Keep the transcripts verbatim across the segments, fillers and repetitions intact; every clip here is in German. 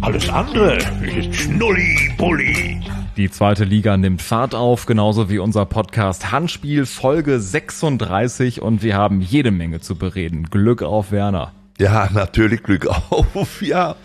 Alles andere ist Schnulli-Bulli. Die zweite Liga nimmt Fahrt auf, genauso wie unser Podcast Handspiel Folge sechsunddreißig und wir haben jede Menge zu bereden. Glück auf, Werner. Ja, natürlich Glück auf, ja.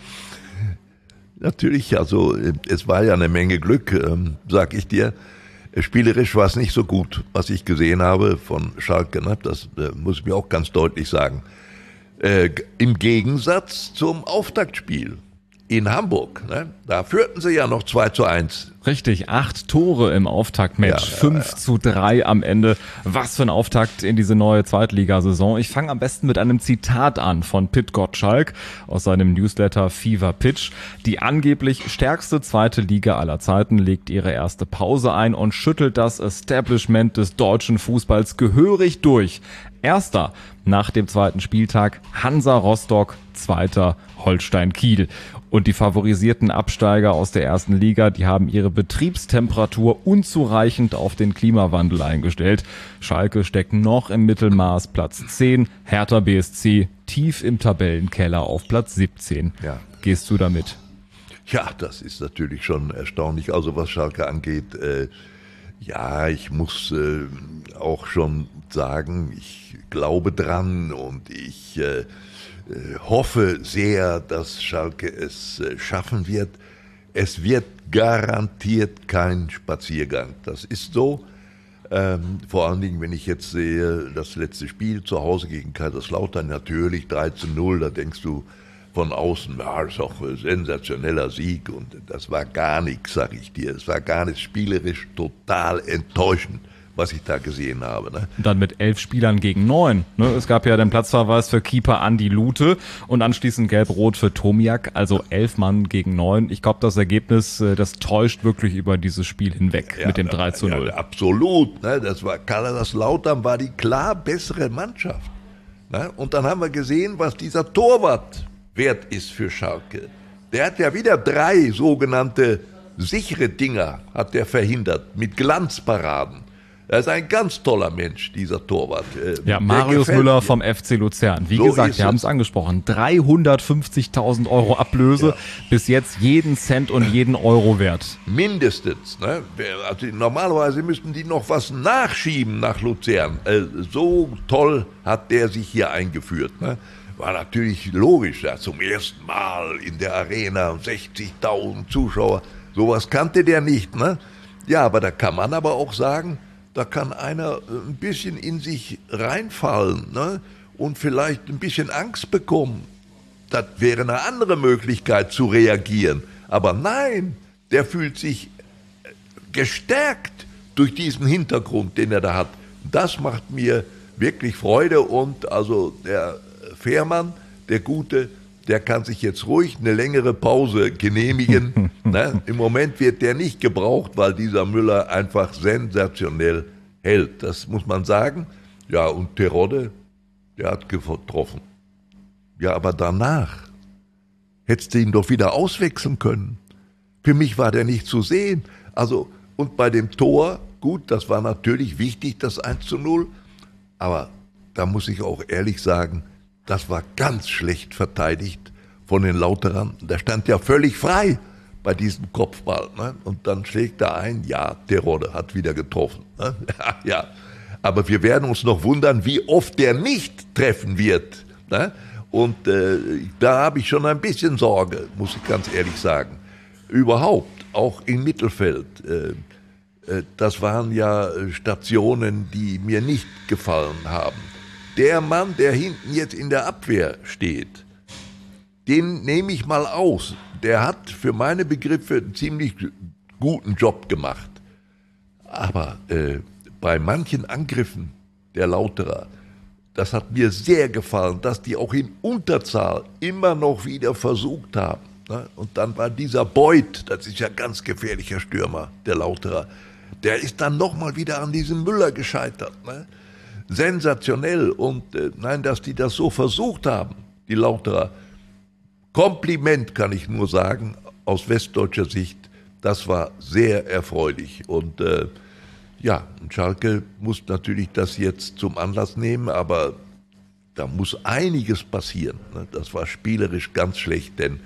Natürlich, also es war ja eine Menge Glück, ähm, sag ich dir. Spielerisch war es nicht so gut, was ich gesehen habe von Schalke, ne? Das äh, muss ich mir auch ganz deutlich sagen. Äh, im Gegensatz zum Auftaktspiel in Hamburg, ne? Da führten sie ja noch zwei zu eins. Richtig, acht Tore im Auftaktmatch, Ja, ja, fünf ja. zu drei am Ende. Was für ein Auftakt in diese neue Zweitligasaison. Ich fange am besten mit einem Zitat an von Pit Gottschalk aus seinem Newsletter Fever Pitch. Die angeblich stärkste zweite Liga aller Zeiten legt ihre erste Pause ein und schüttelt das Establishment des deutschen Fußballs gehörig durch. Erster nach dem zweiten Spieltag Hansa Rostock, zweiter Holstein Kiel. Und die favorisierten Absteiger aus der ersten Liga, die haben ihre Betriebstemperatur unzureichend auf den Klimawandel eingestellt. Schalke steckt noch im Mittelmaß, Platz zehn, Hertha B S C tief im Tabellenkeller auf Platz siebzehn. Ja. Gehst du damit? Ja, das ist natürlich schon erstaunlich. Also was Schalke angeht, äh, ja, ich muss äh, auch schon sagen, ich glaube dran und ich äh, hoffe sehr, dass Schalke es äh, schaffen wird. Es wird garantiert kein Spaziergang. Das ist so. Ähm, vor allen Dingen, wenn ich jetzt sehe, das letzte Spiel zu Hause gegen Kaiserslautern, natürlich drei zu null, da denkst du von außen, ja, das ist auch ein sensationeller Sieg und das war gar nichts, sag ich dir. Es war gar nichts, spielerisch total enttäuschend, was ich da gesehen habe. Ne? Und dann mit elf Spielern gegen neun. Ne? Es gab ja den Platzverweis für Keeper Andi Lute und anschließend Gelb-Rot für Tomiak, also elf Mann gegen neun. Ich glaube, das Ergebnis, das täuscht wirklich über dieses Spiel hinweg Ja, mit dem drei zu null. Ja, absolut. Ne? Das war, Kaiserslautern war die klar bessere Mannschaft. Ne? Und dann haben wir gesehen, was dieser Torwart wert ist für Schalke. Der hat ja wieder drei sogenannte sichere Dinger hat der verhindert mit Glanzparaden. Er ist ein ganz toller Mensch, dieser Torwart. Ja, Marius Müller mir. vom F C Luzern. Wie so gesagt, wir haben es angesprochen. dreihundertfünfzigtausend Euro Ablöse. Ja. Bis jetzt jeden Cent und jeden Euro wert. Mindestens. Ne? Also normalerweise müssten die noch was nachschieben nach Luzern. So toll hat der sich hier eingeführt. Ne? War natürlich logisch. Ja, zum ersten Mal in der Arena sechzigtausend Zuschauer. Sowas kannte der nicht. Ne? Ja, aber da kann man aber auch sagen, da kann einer ein bisschen in sich reinfallen, ne? Und vielleicht ein bisschen Angst bekommen. Das wäre eine andere Möglichkeit zu reagieren. Aber nein, der fühlt sich gestärkt durch diesen Hintergrund, den er da hat. Das macht mir wirklich Freude und also der Fährmann, der Gute, der kann sich jetzt ruhig eine längere Pause genehmigen. Ne? Im Moment wird der nicht gebraucht, weil dieser Müller einfach sensationell hält. Das muss man sagen. Ja, und Terodde, der hat getroffen. Ja, aber danach hättest du ihn doch wieder auswechseln können. Für mich war der nicht zu sehen. Also, und bei dem Tor, gut, das war natürlich wichtig, das eins zu null. Aber da muss ich auch ehrlich sagen, das war ganz schlecht verteidigt von den Lauterern. Der stand ja völlig frei bei diesem Kopfball. Ne? Und dann schlägt er ein, ja, Terodde hat wieder getroffen. Ne? Ja, aber wir werden uns noch wundern, wie oft der nicht treffen wird. Ne? Und äh, da habe ich schon ein bisschen Sorge, muss ich ganz ehrlich sagen. Überhaupt, auch im Mittelfeld. Äh, äh, das waren ja Stationen, die mir nicht gefallen haben. Der Mann, der hinten jetzt in der Abwehr steht, den nehme ich mal aus. Der hat für meine Begriffe einen ziemlich guten Job gemacht. Aber äh, bei manchen Angriffen der Lauterer, das hat mir sehr gefallen, dass die auch in Unterzahl immer noch wieder versucht haben. Ne? Und dann war dieser Beuth, das ist ja ein ganz gefährlicher Stürmer, der Lauterer, der ist dann nochmal wieder an diesem Müller gescheitert. Ne? Sensationell. Und äh, nein, dass die das so versucht haben, die Lauterer. Kompliment kann ich nur sagen, aus westdeutscher Sicht, das war sehr erfreulich. Und äh, ja, Schalke muss natürlich das jetzt zum Anlass nehmen, aber da muss einiges passieren. Ne? Das war spielerisch ganz schlecht, denn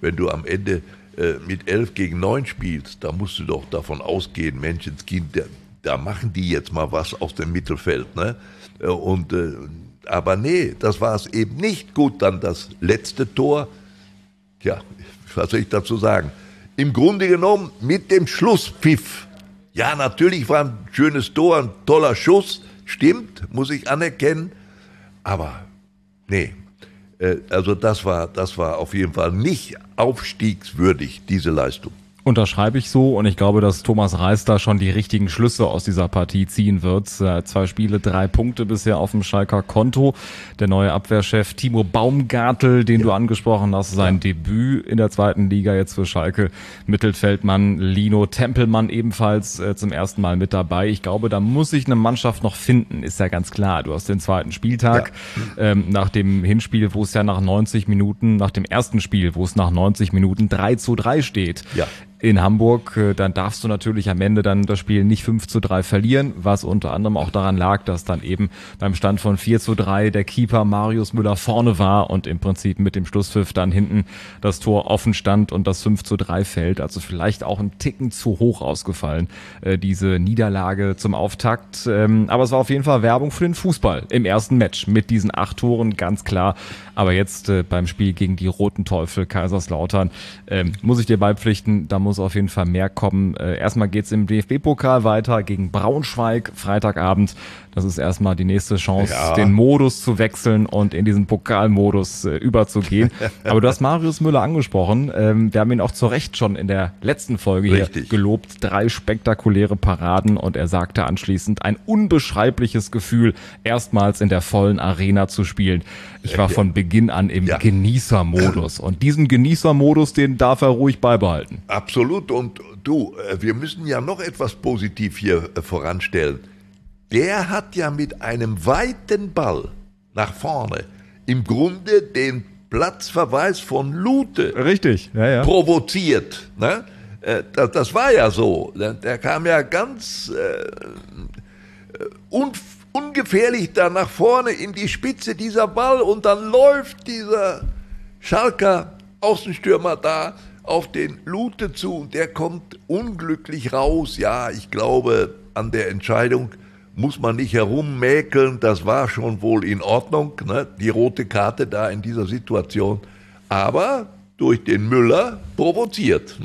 wenn du am Ende äh, mit elf gegen neun spielst, da musst du doch davon ausgehen, Menschenskind, da, da machen die jetzt mal was aus dem Mittelfeld. Ne? Und, äh, aber nee, das war es eben nicht. Gut, dann das letzte Tor. Tja, was soll ich dazu sagen? Im Grunde genommen mit dem Schlusspfiff. Ja, natürlich war ein schönes Tor, ein toller Schuss. Stimmt, muss ich anerkennen. Aber nee, äh, also das war, das war auf jeden Fall nicht aufstiegswürdig, diese Leistung. Unterschreibe ich so und ich glaube, dass Thomas Reis da schon die richtigen Schlüsse aus dieser Partie ziehen wird. Zwei Spiele, drei Punkte bisher auf dem Schalker Konto. Der neue Abwehrchef Timo Baumgartel, den ja. du angesprochen hast, sein ja. Debüt in der zweiten Liga jetzt für Schalke. Mittelfeldmann Lino Tempelmann ebenfalls äh, zum ersten Mal mit dabei. Ich glaube, da muss sich eine Mannschaft noch finden, ist ja ganz klar. Du hast den zweiten Spieltag ja. ähm, nach dem Hinspiel, wo es ja nach neunzig Minuten, nach dem ersten Spiel, wo es nach neunzig Minuten drei zu drei steht. Ja. In Hamburg, dann darfst du natürlich am Ende dann das Spiel nicht fünf zu drei verlieren, was unter anderem auch daran lag, dass dann eben beim Stand von vier zu drei der Keeper Marius Müller vorne war und im Prinzip mit dem Schlusspfiff dann hinten das Tor offen stand und das fünf zu drei fällt. Also vielleicht auch ein Ticken zu hoch ausgefallen, diese Niederlage zum Auftakt. Aber es war auf jeden Fall Werbung für den Fußball im ersten Match mit diesen acht Toren, ganz klar. Aber jetzt beim Spiel gegen die Roten Teufel Kaiserslautern muss ich dir beipflichten, da muss auf jeden Fall mehr kommen. Äh, erstmal geht's im D F B-Pokal weiter gegen Braunschweig, Freitagabend. Das ist erstmal die nächste Chance, ja. den Modus zu wechseln und in diesen Pokalmodus äh, überzugehen. Aber du hast Marius Müller angesprochen. Ähm, wir haben ihn auch zu Recht schon in der letzten Folge Richtig. hier gelobt. Drei spektakuläre Paraden und er sagte anschließend, ein unbeschreibliches Gefühl, erstmals in der vollen Arena zu spielen. Ich war von Beginn an im ja. Genießermodus und diesen Genießermodus, den darf er ruhig beibehalten. Absolut. Und du, wir müssen ja noch etwas positiv hier voranstellen. Der hat ja mit einem weiten Ball nach vorne im Grunde den Platzverweis von Lute Richtig, ja, ja. provoziert. Ne? Das, das war ja so. Der kam ja ganz äh, un, ungefährlich da nach vorne in die Spitze dieser Ball und dann läuft dieser Schalker Außenstürmer da auf den Lute zu und der kommt unglücklich raus. Ja, ich glaube, an der Entscheidung muss man nicht herummäkeln, das war schon wohl in Ordnung, ne? Die rote Karte da in dieser Situation, aber durch den Müller provoziert.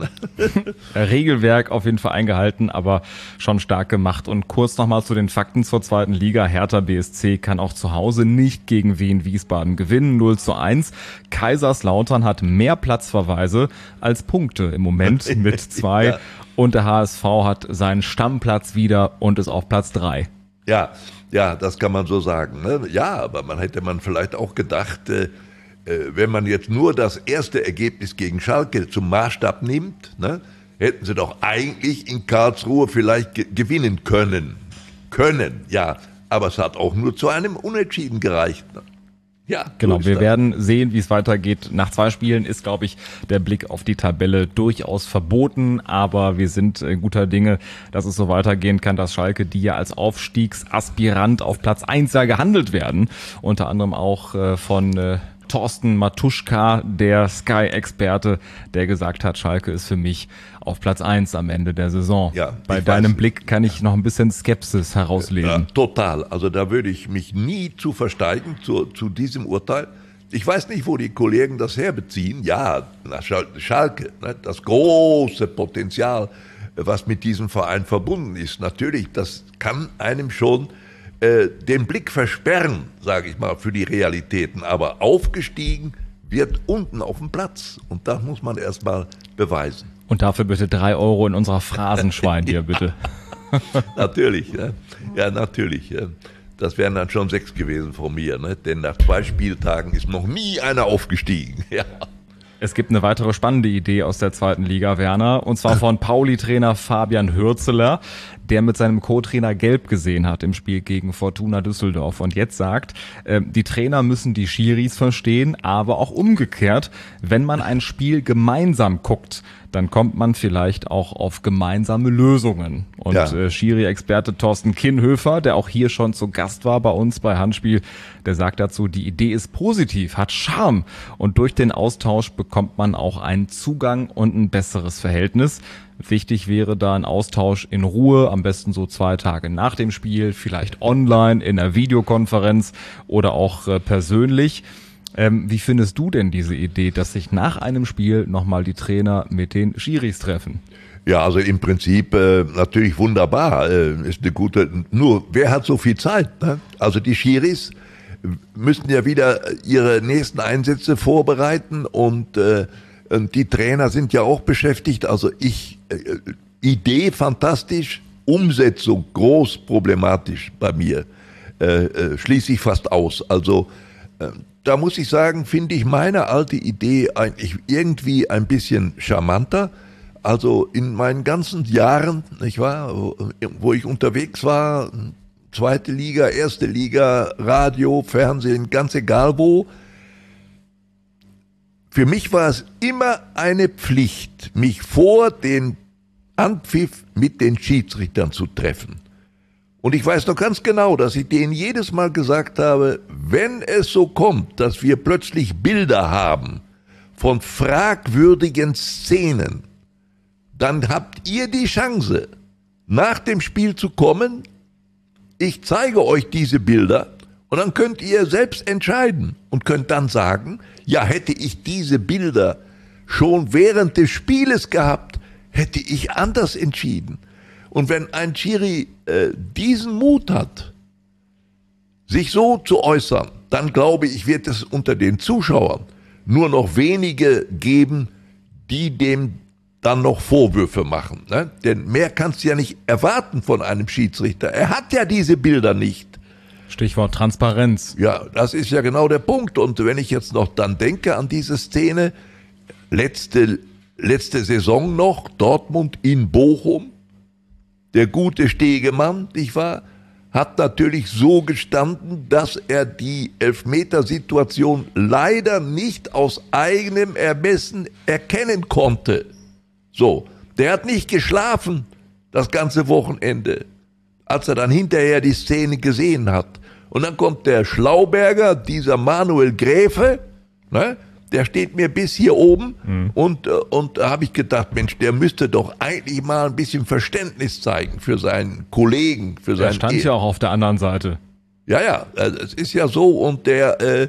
Regelwerk auf jeden Fall eingehalten, aber schon stark gemacht. Und kurz nochmal zu den Fakten zur zweiten Liga. Hertha B S C kann auch zu Hause nicht gegen Wien Wiesbaden gewinnen, null zu eins. Kaiserslautern hat mehr Platzverweise als Punkte im Moment mit zwei. Ja. Und der H S V hat seinen Stammplatz wieder und ist auf Platz drei. Ja, ja, das kann man so sagen. Ne? Ja, aber man hätte man vielleicht auch gedacht, äh, wenn man jetzt nur das erste Ergebnis gegen Schalke zum Maßstab nimmt, ne, hätten sie doch eigentlich in Karlsruhe vielleicht ge- gewinnen können. Können, ja. Aber es hat auch nur zu einem Unentschieden gereicht. Ne? Ja, genau, wir werden sehen, wie es weitergeht. Nach zwei Spielen ist, glaube ich, der Blick auf die Tabelle durchaus verboten, aber wir sind guter Dinge, dass es so weitergehen kann, dass Schalke, die ja als Aufstiegsaspirant auf Platz eins ja gehandelt werden, unter anderem auch äh, von äh, Thorsten Matuschka, der Sky-Experte, der gesagt hat, Schalke ist für mich auf Platz eins am Ende der Saison. Ja, Bei deinem weiß, Blick kann ich noch ein bisschen Skepsis herauslesen. Ja, total. Also da würde ich mich nie zu versteigen zu, zu diesem Urteil. Ich weiß nicht, wo die Kollegen das herbeziehen. Ja, nach Schalke, ne, das große Potenzial, was mit diesem Verein verbunden ist. Natürlich, das kann einem schon äh, den Blick versperren, sage ich mal, für die Realitäten. Aber aufgestiegen wird unten auf dem Platz. Und das muss man erst mal beweisen. Und dafür bitte drei Euro in unserer Phrasenschwein hier, bitte. Natürlich, ja, ja natürlich. Ja. Das wären dann schon sechs gewesen von mir, ne? Denn nach zwei Spieltagen ist noch nie einer aufgestiegen. Ja. Es gibt eine weitere spannende Idee aus der zweiten Liga, Werner, und zwar von Pauli-Trainer Fabian Hürzeler. der mit seinem Co-Trainer gelb gesehen hat im Spiel gegen Fortuna Düsseldorf und jetzt sagt, äh, die Trainer müssen die Schiris verstehen, aber auch umgekehrt, wenn man ein Spiel gemeinsam guckt, dann kommt man vielleicht auch auf gemeinsame Lösungen. Und ja. äh, Schiri-Experte Thorsten Kienhöfer, der auch hier schon zu Gast war bei uns bei Handspiel, der sagt dazu, die Idee ist positiv, hat Charme und durch den Austausch bekommt man auch einen Zugang und ein besseres Verhältnis. Wichtig wäre da ein Austausch in Ruhe, am besten so zwei Tage nach dem Spiel, vielleicht online, in einer Videokonferenz oder auch äh, persönlich. Ähm, wie findest du denn diese Idee, dass sich nach einem Spiel nochmal die Trainer mit den Schiris treffen? Ja, also im Prinzip äh, natürlich wunderbar, äh, ist eine gute, nur wer hat so viel Zeit? Ne? Also die Schiris müssten ja wieder ihre nächsten Einsätze vorbereiten und, äh, und die Trainer sind ja auch beschäftigt, also ich, äh, Idee fantastisch, Umsetzung groß problematisch bei mir, äh, äh, schließe ich fast aus, also äh, da muss ich sagen, finde ich meine alte Idee eigentlich irgendwie ein bisschen charmanter. Also in meinen ganzen Jahren, nicht wahr, wo ich unterwegs war, zweite Liga, erste Liga, Radio, Fernsehen, ganz egal wo. Für mich war es immer eine Pflicht, mich vor den Anpfiff mit den Schiedsrichtern zu treffen. Und ich weiß noch ganz genau, dass ich denen jedes Mal gesagt habe, wenn es so kommt, dass wir plötzlich Bilder haben von fragwürdigen Szenen, dann habt ihr die Chance, nach dem Spiel zu kommen, ich zeige euch diese Bilder und dann könnt ihr selbst entscheiden und könnt dann sagen, ja, hätte ich diese Bilder schon während des Spieles gehabt, hätte ich anders entschieden. Und wenn ein Schiri äh, diesen Mut hat, sich so zu äußern, dann glaube ich, wird es unter den Zuschauern nur noch wenige geben, die dem dann noch Vorwürfe machen. Ne? Denn mehr kannst du ja nicht erwarten von einem Schiedsrichter. Er hat ja diese Bilder nicht. Stichwort Transparenz. Ja, das ist ja genau der Punkt. Und wenn ich jetzt noch dann denke an diese Szene, letzte, letzte Saison noch, Dortmund in Bochum, der gute Stegemann, nicht wahr, hat natürlich so gestanden, dass er die Elfmetersituation leider nicht aus eigenem Ermessen erkennen konnte. So, der hat nicht geschlafen das ganze Wochenende, als er dann hinterher die Szene gesehen hat. Und dann kommt der Schlauberger, dieser Manuel Gräfe, ne? Der steht mir bis hier oben mhm. und, und da habe ich gedacht, Mensch, der müsste doch eigentlich mal ein bisschen Verständnis zeigen für seinen Kollegen, für seinen... Der stand e- ja auch auf der anderen Seite. Ja, ja, es ist ja so und der, äh,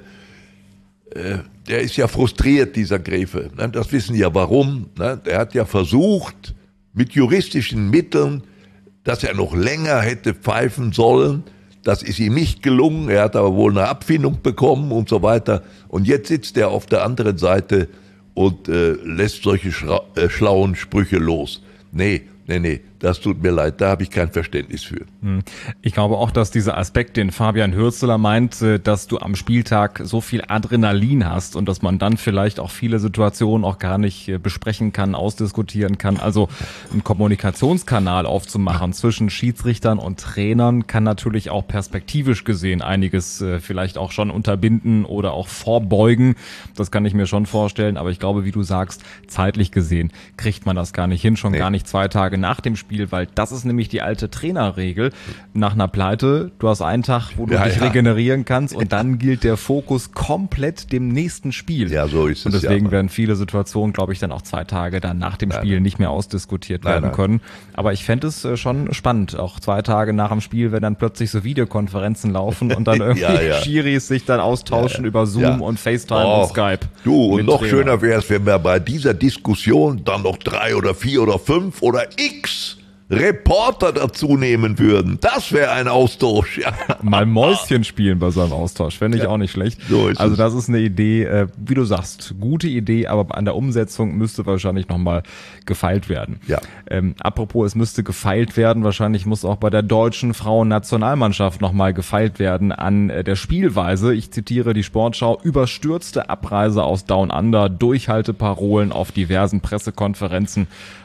äh, der ist ja frustriert, dieser Gräfe. Ne? Das wissen ja warum. Ne? Der hat ja versucht, mit juristischen Mitteln, dass er noch länger hätte pfeifen sollen. Das ist ihm nicht gelungen, er hat aber wohl eine Abfindung bekommen und so weiter. Und jetzt sitzt er auf der anderen Seite und äh, lässt solche schra- äh, schlauen Sprüche los. Nee, nee, nee, das tut mir leid, da habe ich kein Verständnis für. Ich glaube auch, dass dieser Aspekt, den Fabian Hürzeler meint, dass du am Spieltag so viel Adrenalin hast und dass man dann vielleicht auch viele Situationen auch gar nicht besprechen kann, ausdiskutieren kann. Also einen Kommunikationskanal aufzumachen zwischen Schiedsrichtern und Trainern kann natürlich auch perspektivisch gesehen einiges vielleicht auch schon unterbinden oder auch vorbeugen. Das kann ich mir schon vorstellen, aber ich glaube, wie du sagst, zeitlich gesehen kriegt man das gar nicht hin, schon nee. gar nicht zwei Tage nach dem Spiel, weil das ist nämlich die alte Trainerregel. Nach einer Pleite, du hast einen Tag, wo du ja, dich ja. regenerieren kannst und dann gilt der Fokus komplett dem nächsten Spiel. Ja, so ist es. Und deswegen ja, werden viele Situationen, glaube ich, dann auch zwei Tage dann nach dem nein, Spiel nein. nicht mehr ausdiskutiert nein, werden nein. können. Aber ich fände es schon spannend, auch zwei Tage nach dem Spiel, wenn dann plötzlich so Videokonferenzen laufen und dann irgendwie ja, ja. Schiris sich dann austauschen ja, ja. über Zoom ja. und FaceTime oh, und Skype. Du, und noch Trainer. schöner wäre es, wenn wir bei dieser Diskussion dann noch drei oder vier oder fünf oder x Reporter dazu nehmen würden. Das wäre ein Austausch. Ja. Mal Mäuschen spielen bei so einem Austausch, fände ich ja. auch nicht schlecht. So ist also es. das ist eine Idee, äh, wie du sagst, gute Idee, aber an der Umsetzung müsste wahrscheinlich nochmal gefeilt werden. Ja. Ähm, apropos, es müsste gefeilt werden, wahrscheinlich muss auch bei der deutschen Frauennationalmannschaft nochmal gefeilt werden an äh, der Spielweise. Ich zitiere die Sportschau: Überstürzte Abreise aus Down Under, Durchhalteparolen auf diversen Pressekonferenzen.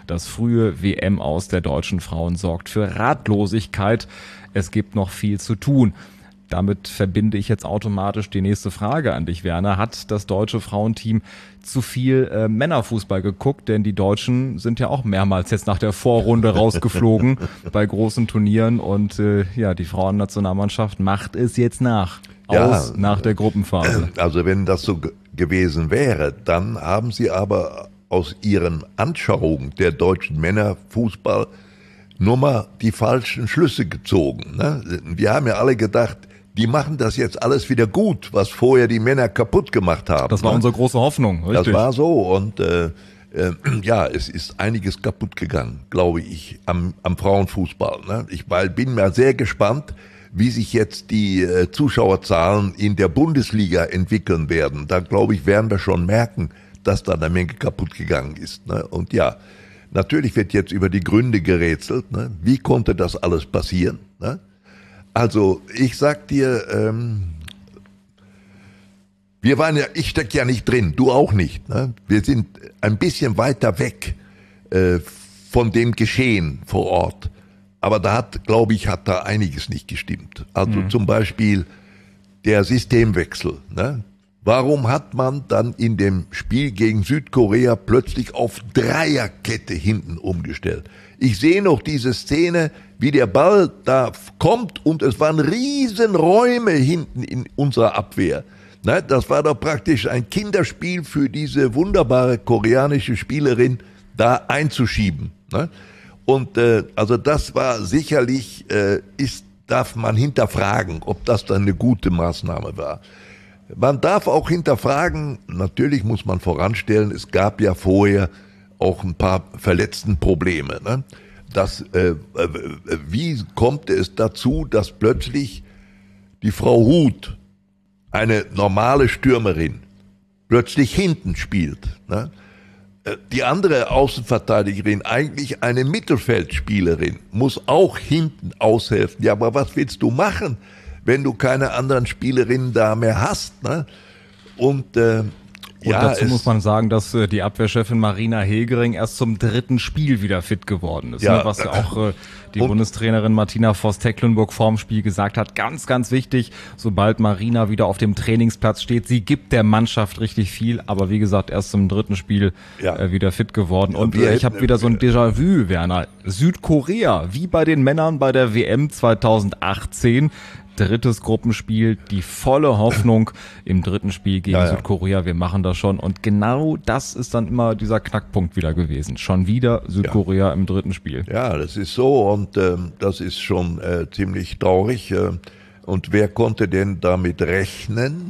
Das frühe W M-Aus der deutschen Frauen sorgt für Ratlosigkeit. Es gibt noch viel zu tun. Damit verbinde ich jetzt automatisch die nächste Frage an dich, Werner. Hat das deutsche Frauenteam zu viel äh, Männerfußball geguckt? Denn die Deutschen sind ja auch mehrmals jetzt nach der Vorrunde rausgeflogen bei großen Turnieren. Und äh, ja, die Frauennationalmannschaft macht es jetzt nach. Aus Ja, nach der Gruppenphase. Also wenn das so g- gewesen wäre, dann haben sie aber aus ihren Anschauungen der deutschen Männerfußball nur mal die falschen Schlüsse gezogen. Ne? Wir haben ja alle gedacht, die machen das jetzt alles wieder gut, was vorher die Männer kaputt gemacht haben. Das war ne? unsere große Hoffnung, richtig? Das war so und äh, äh, ja, es ist einiges kaputt gegangen, glaube ich, am, am Frauenfußball. Ne? Ich weil, bin mal sehr gespannt, wie sich jetzt die äh, Zuschauerzahlen in der Bundesliga entwickeln werden. Da, glaube ich, werden wir schon merken, dass da eine Menge kaputt gegangen ist. Ne? Und ja, natürlich wird jetzt über die Gründe gerätselt. Ne? Wie konnte das alles passieren? Ne? Also ich sag dir, ähm, wir waren ja, ich steck ja nicht drin, du auch nicht. Ne? Wir sind ein bisschen weiter weg äh, von dem Geschehen vor Ort. Aber da hat, glaube ich, hat da einiges nicht gestimmt. Also mhm. zum Beispiel der Systemwechsel. Ne? Warum hat man dann in dem Spiel gegen Südkorea plötzlich auf Dreierkette hinten umgestellt? Ich sehe noch diese Szene, wie der Ball da kommt und es waren riesen Räume hinten in unserer Abwehr. Ne, das war doch praktisch ein Kinderspiel für diese wunderbare koreanische Spielerin, da einzuschieben. Ne? Und äh, also das war sicherlich, äh, ist, darf man hinterfragen, ob das dann eine gute Maßnahme war. Man darf auch hinterfragen, natürlich muss man voranstellen, es gab ja vorher auch ein paar Verletztenprobleme. Ne? Das, äh, äh, wie kommt es dazu, dass plötzlich die Frau Huth, eine normale Stürmerin, plötzlich hinten spielt? Ne? Die andere Außenverteidigerin, eigentlich eine Mittelfeldspielerin, muss auch hinten aushelfen. Ja, aber was willst du machen, wenn du keine anderen Spielerinnen da mehr hast? Ne? Und äh, Und ja, dazu es, muss man sagen, dass äh, die Abwehrchefin Marina Hegering erst zum dritten Spiel wieder fit geworden ist. Ja. Ne? Was ja auch äh, die Und- Bundestrainerin Martina Voss-Tecklenburg vorm Spiel gesagt hat. Ganz, ganz wichtig, sobald Marina wieder auf dem Trainingsplatz steht, sie gibt der Mannschaft richtig viel, aber wie gesagt, erst zum dritten Spiel Ja. äh, wieder fit geworden. Und wir äh, ich hätten- habe wieder so ein Déjà-vu, Werner. Südkorea, wie bei den Männern bei der W M zweitausendachtzehn. Drittes Gruppenspiel, die volle Hoffnung im dritten Spiel gegen Ja, ja. Südkorea. Wir machen das schon. Und genau das ist dann immer dieser Knackpunkt wieder gewesen. Schon wieder Südkorea im dritten Spiel. Ja, das ist so und ähm, das ist schon äh, ziemlich traurig. Äh, und wer konnte denn damit rechnen?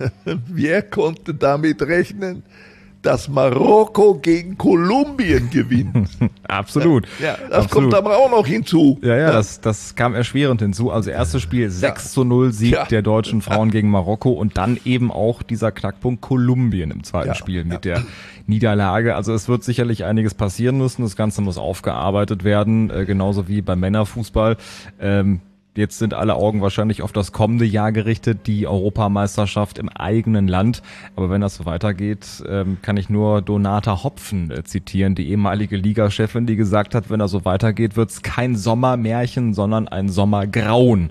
Wer konnte damit rechnen, dass Marokko gegen Kolumbien gewinnt? Absolut. Ja, das Absolut. kommt aber auch noch hinzu. Ja, ja, das, das kam erschwerend hinzu. Also erstes Spiel sechs zu null Sieg Ja. der deutschen Frauen gegen Marokko und dann eben auch dieser Knackpunkt Kolumbien im zweiten Ja, Spiel mit der Niederlage. Also es wird sicherlich einiges passieren müssen. Das Ganze muss aufgearbeitet werden, äh, genauso wie beim Männerfußball. Ähm, Jetzt sind alle Augen wahrscheinlich auf das kommende Jahr gerichtet, die Europameisterschaft im eigenen Land. Aber wenn das so weitergeht, ähm, kann ich nur Donata Hopfen äh, zitieren, die ehemalige Ligachefin, die gesagt hat, wenn das so weitergeht, wird es kein Sommermärchen, sondern ein Sommergrauen.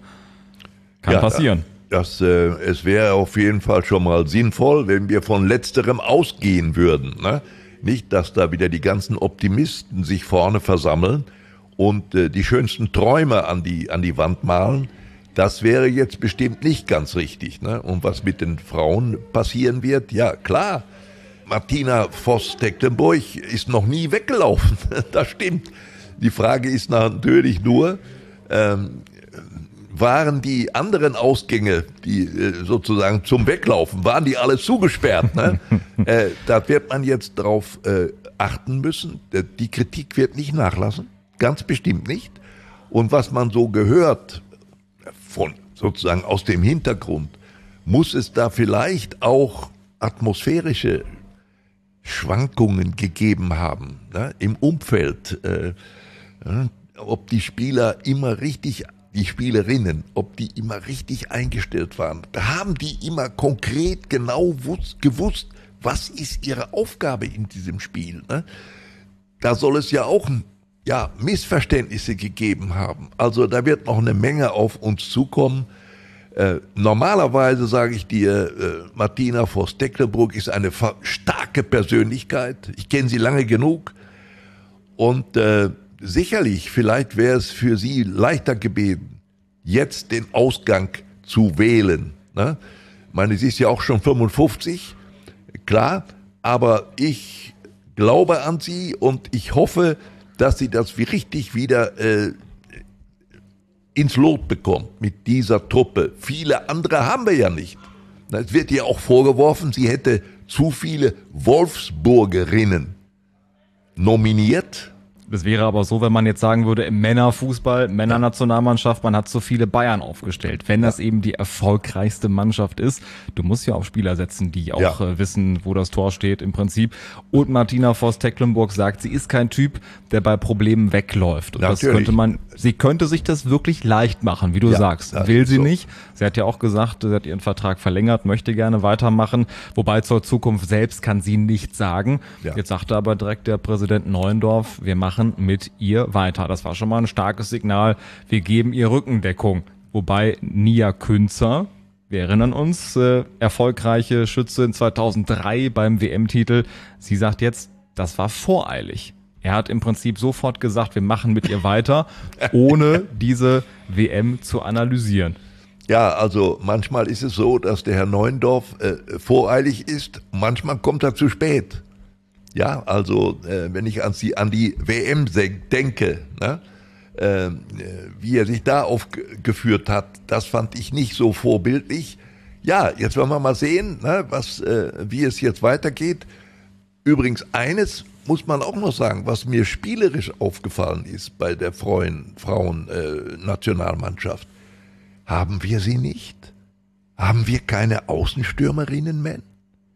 Kann Ja, passieren. Das, äh, es wäre auf jeden Fall schon mal sinnvoll, wenn wir von Letzterem ausgehen würden. Ne? Nicht, dass da wieder die ganzen Optimisten sich vorne versammeln und äh, die schönsten Träume an die, an die Wand malen. Das wäre jetzt bestimmt nicht ganz richtig. Ne? Und was mit den Frauen passieren wird, ja klar, Martina Voss-Tecklenburg ist noch nie weggelaufen. Das stimmt. Die Frage ist natürlich nur, ähm, waren die anderen Ausgänge, die äh, sozusagen zum Weglaufen, waren die alle zugesperrt? Ne? äh, da wird man jetzt drauf äh, achten müssen. Die Kritik wird nicht nachlassen. Ganz bestimmt nicht. Und was man so gehört, von sozusagen aus dem Hintergrund, muss es da vielleicht auch atmosphärische Schwankungen gegeben haben, ne? Im Umfeld. Äh, äh, ob die Spieler immer richtig, die Spielerinnen, ob die immer richtig eingestellt waren. Haben die immer konkret genau wus- gewusst, was ist ihre Aufgabe in diesem Spiel? Ne? da soll es ja auch ja, Missverständnisse gegeben haben. Also da wird noch eine Menge auf uns zukommen. Äh, normalerweise sage ich dir, äh, Martina Voss-Tecklenburg ist eine starke Persönlichkeit. Ich kenne sie lange genug. Und äh, sicherlich, vielleicht wäre es für sie leichter gewesen, jetzt den Ausgang zu wählen. Ne? Ich meine, sie ist ja auch schon fünfundfünfzig, klar, aber ich glaube an sie und ich hoffe, dass sie das wie richtig wieder äh, ins Lot bekommt mit dieser Truppe. Viele andere haben wir ja nicht. Es wird ihr auch vorgeworfen, sie hätte zu viele Wolfsburgerinnen nominiert. Das wäre aber so, wenn man jetzt sagen würde, im Männerfußball, Männernationalmannschaft, man hat so viele Bayern aufgestellt. Wenn das eben die erfolgreichste Mannschaft ist, du musst ja auf Spieler setzen, die auch ja. äh, wissen, wo das Tor steht im Prinzip. Und Martina Voss-Tecklenburg sagt, sie ist kein Typ, der bei Problemen wegläuft. Und Natürlich. das könnte man, sie könnte sich das wirklich leicht machen, wie du ja, sagst. Will sie so. nicht. Sie hat ja auch gesagt, sie hat ihren Vertrag verlängert, möchte gerne weitermachen. Wobei zur Zukunft selbst kann sie nicht sagen. Ja. Jetzt sagte aber direkt der Präsident Neuendorf, wir machen mit ihr weiter. Das war schon mal ein starkes Signal. Wir geben ihr Rückendeckung. Wobei Nia Künzer, wir erinnern uns, äh, erfolgreiche Schützin zweitausenddrei beim W M-Titel. Sie sagt jetzt, das war voreilig. Er hat im Prinzip sofort gesagt, wir machen mit ihr weiter, ohne diese W M zu analysieren. Ja, also manchmal ist es so, dass der Herr Neuendorf äh, voreilig ist. Manchmal kommt er zu spät. Ja, also äh, wenn ich an die, an die W M denke, ne, äh, wie er sich da aufgeführt hat, das fand ich nicht so vorbildlich. Ja, jetzt wollen wir mal sehen, ne, was, äh, wie es jetzt weitergeht. Übrigens eines muss man auch noch sagen, was mir spielerisch aufgefallen ist bei der Frauen, Frauen äh, Nationalmannschaft. Haben wir sie nicht? Haben wir keine Außenstürmerinnen mehr,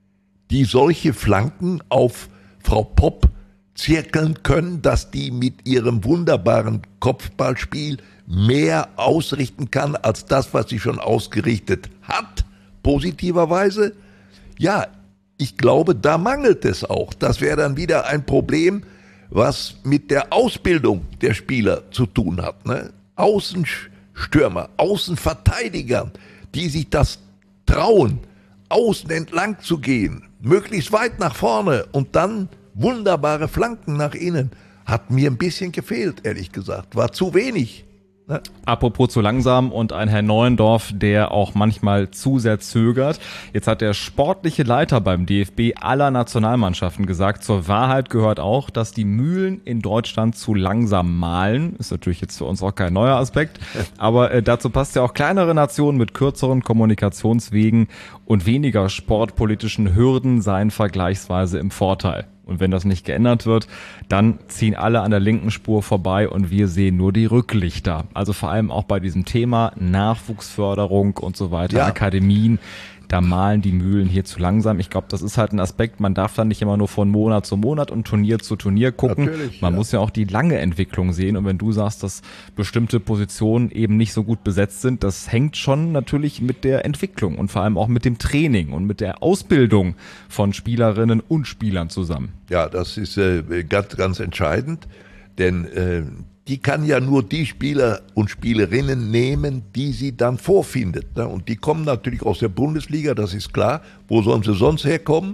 die solche Flanken auf Frau Popp zirkeln können, dass die mit ihrem wunderbaren Kopfballspiel mehr ausrichten kann als das, was sie schon ausgerichtet hat, positiverweise? Ja, ich glaube, da mangelt es auch. Das wäre dann wieder ein Problem, was mit der Ausbildung der Spieler zu tun hat. Ne? Außenstürmer, Außenverteidiger, die sich das trauen, außen entlang zu gehen, möglichst weit nach vorne und dann wunderbare Flanken nach innen. Hat mir ein bisschen gefehlt, ehrlich gesagt. War zu wenig. Ne? Apropos zu langsam und ein Herr Neuendorf, der auch manchmal zu sehr zögert. Jetzt hat der sportliche Leiter beim D F B aller Nationalmannschaften gesagt, zur Wahrheit gehört auch, dass die Mühlen in Deutschland zu langsam mahlen. Ist natürlich jetzt für uns auch kein neuer Aspekt, aber äh, dazu passt ja auch kleinere Nationen mit kürzeren Kommunikationswegen und weniger sportpolitischen Hürden seien vergleichsweise im Vorteil. Und wenn das nicht geändert wird, dann ziehen alle an der linken Spur vorbei und wir sehen nur die Rücklichter. Also vor allem auch bei diesem Thema Nachwuchsförderung und so weiter, ja. Akademien, da mahlen die Mühlen hier zu langsam. Ich glaube, das ist halt ein Aspekt, man darf dann nicht immer nur von Monat zu Monat und Turnier zu Turnier gucken. Natürlich, man ja. muss ja auch die lange Entwicklung sehen. Und wenn du sagst, dass bestimmte Positionen eben nicht so gut besetzt sind, das hängt schon natürlich mit der Entwicklung und vor allem auch mit dem Training und mit der Ausbildung von Spielerinnen und Spielern zusammen. Ja, das ist äh, ganz, ganz entscheidend, denn äh, die kann ja nur die Spieler und Spielerinnen nehmen, die sie dann vorfindet. Ne? Und die kommen natürlich aus der Bundesliga, das ist klar. Wo sollen sie sonst herkommen?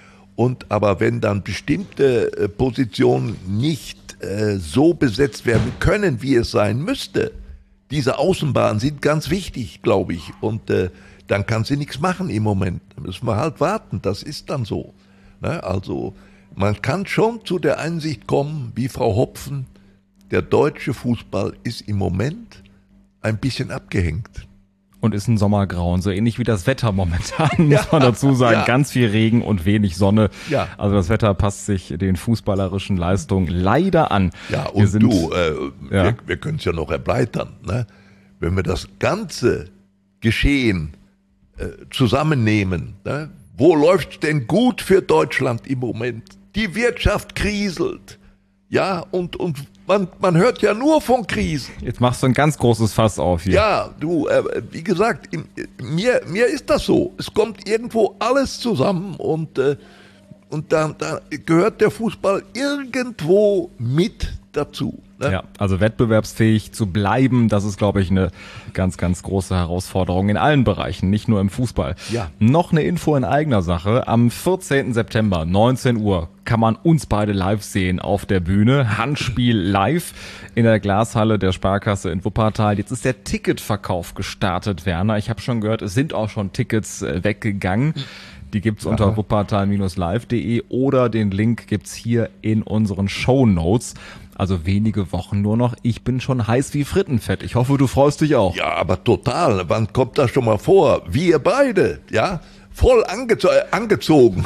Und aber wenn dann bestimmte äh, Positionen nicht äh, so besetzt werden können, wie es sein müsste, diese Außenbahnen sind ganz wichtig, glaube ich. Und äh, dann kann sie nichts machen im Moment. Da müssen wir halt warten, das ist dann so. Ne? Also man kann schon zu der Einsicht kommen, wie Frau Hopfen, der deutsche Fußball ist im Moment ein bisschen abgehängt. Und ist ein Sommergrauen, so ähnlich wie das Wetter momentan, muss ja, man dazu sagen. Ja. Ganz viel Regen und wenig Sonne. Ja. Also das Wetter passt sich den fußballerischen Leistungen leider an. Ja, und wir sind, du, äh, ja. wir, wir können es ja noch erweitern. Ne? Wenn wir das ganze Geschehen äh, zusammennehmen, ne? Wo läuft's denn gut für Deutschland im Moment? Die Wirtschaft kriselt. Ja, und, und man, man hört ja nur von Krisen. Jetzt machst du ein ganz großes Fass auf hier. Ja, du, äh, wie gesagt, in, mir, mir ist das so. Es kommt irgendwo alles zusammen und, äh, und da, da gehört der Fußball irgendwo mit dazu. Ne? Ja, also wettbewerbsfähig zu bleiben, das ist, glaube ich, eine ganz, ganz große Herausforderung in allen Bereichen, nicht nur im Fußball. Ja. Noch eine Info in eigener Sache. Am vierzehnten September, neunzehn Uhr, kann man uns beide live sehen auf der Bühne. Handspiel live in der Glashalle der Sparkasse in Wuppertal. Jetzt ist der Ticketverkauf gestartet, Werner. Ich habe schon gehört, es sind auch schon Tickets äh, weggegangen. Die gibt's unter Ja. wuppertal Bindestrich live punkt de oder den Link gibt's hier in unseren Shownotes. Also wenige Wochen nur noch. Ich bin schon heiß wie Frittenfett. Ich hoffe, du freust dich auch. Ja, aber total. Wann kommt das schon mal vor? Wir beide, ja, voll angezo äh, angezogen.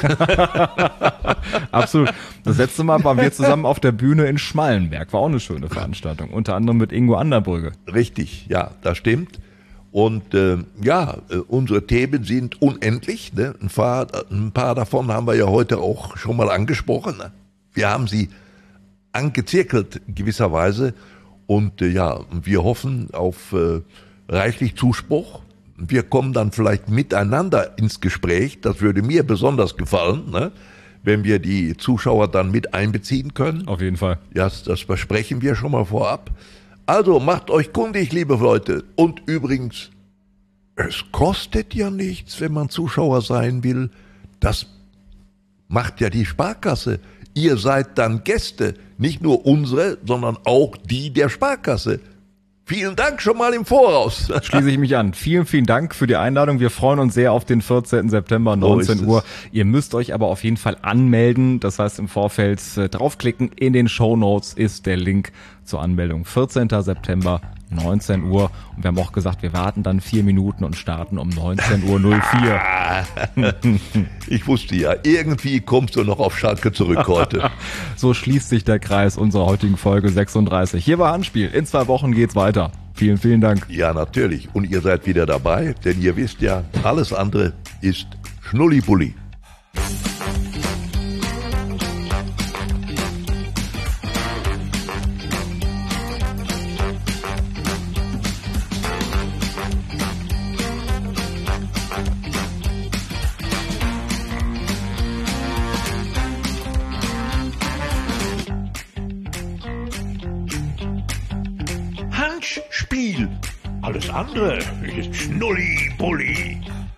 Absolut. Das letzte Mal waren wir zusammen auf der Bühne in Schmallenberg. War auch eine schöne Veranstaltung. Unter anderem mit Ingo Anderbrügge. Richtig, ja, das stimmt. Und äh, ja, äh, unsere Themen sind unendlich. Ne? Ein, paar, ein paar davon haben wir ja heute auch schon mal angesprochen. Ne? Wir haben sie angezirkelt gewisserweise. Und äh, ja, wir hoffen auf äh, reichlich Zuspruch. Wir kommen dann vielleicht miteinander ins Gespräch. Das würde mir besonders gefallen, ne? Wenn wir die Zuschauer dann mit einbeziehen können. Auf jeden Fall. Ja, das, das versprechen wir schon mal vorab. Also macht euch kundig, liebe Leute. Und übrigens, es kostet ja nichts, wenn man Zuschauer sein will. Das macht ja die Sparkasse. Ihr seid dann Gäste, nicht nur unsere, sondern auch die der Sparkasse. Vielen Dank schon mal im Voraus. Schließe ich mich an. Vielen, vielen Dank für die Einladung. Wir freuen uns sehr auf den vierzehnten September, neunzehn Uhr. Ihr müsst euch aber auf jeden Fall anmelden. Das heißt, im Vorfeld äh, draufklicken. In den Shownotes ist der Link zur Anmeldung. vierzehnten September, neunzehn Uhr. Und wir haben auch gesagt, wir warten dann vier Minuten und starten um neunzehn Uhr null vier. Ich wusste ja, irgendwie kommst du noch auf Schalke zurück heute. So schließt sich der Kreis unserer heutigen Folge sechsunddreißig. Hier war Handspiel. In zwei Wochen geht's weiter. Vielen, vielen Dank. Ja, natürlich. Und ihr seid wieder dabei, denn ihr wisst ja, alles andere ist Schnullibulli. Handspiel. Alles andere ist Schnulli-Bulli.